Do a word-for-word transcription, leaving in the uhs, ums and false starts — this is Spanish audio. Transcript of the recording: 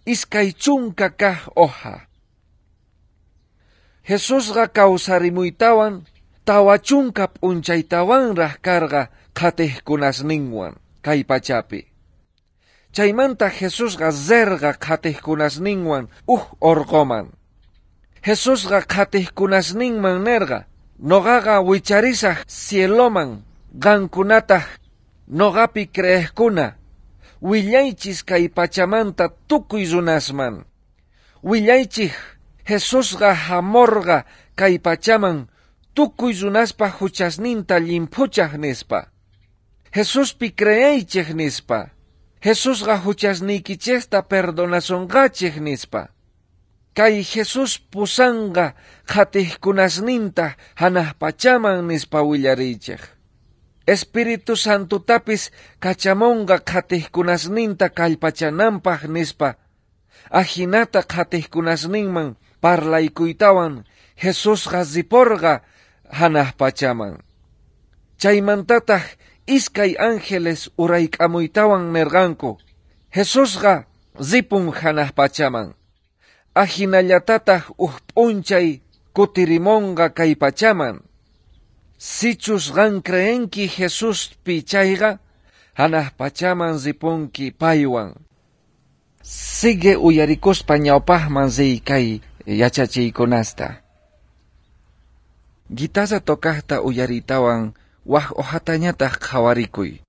iskay chunka kah oja. Jesusqa kawsarimuytawan tawa chunka p'unchaytawanraq karqa qhatihkunasninwan kay pachapi. Chaymanta Jesusqa zerqa qhatihkunasninwan uj orqoman. Jesusqa qhatihkunasninman nerqa, noqaqa wicharisaq cieloman qankunataq noqapi creeqkuna, willaychis kay pachamanta tukuy runasman. Willaychik Jesusqa hamorqa kay pachaman tukuy runaspa huchasninta limpuchaq nispa. Jesuspi creeychik nispa. Jesusqa huchasnikichikta perdonasonqachik nispa. Kay Jesus pusanqa qhatihkunasninta hanaq pachaman nispa willariychik. Espiritu Santutapis kachamunqa qhatihkunasninta kallpachananpaq nispa, ajinata qhatihkunasninman parlaykuytawan Jesusqa ziporqa hanaq pachaman. Chaymantataq iskay ángeles urayk'amuytawan nerqanku, Jesusqa zipun hanaq pachaman. Ajinallatataq uj p'unchay kutirimunqa kay pachaman. Sichus qan creenki Jesuspi chayqa, hanaq pachaman zipunki paywan. Sigue uyarikuspa ñawpaqman ziy kay yachachiykunasta. Guitarra tokaqta uyaritawan waq hojatañataq qhawarikuy.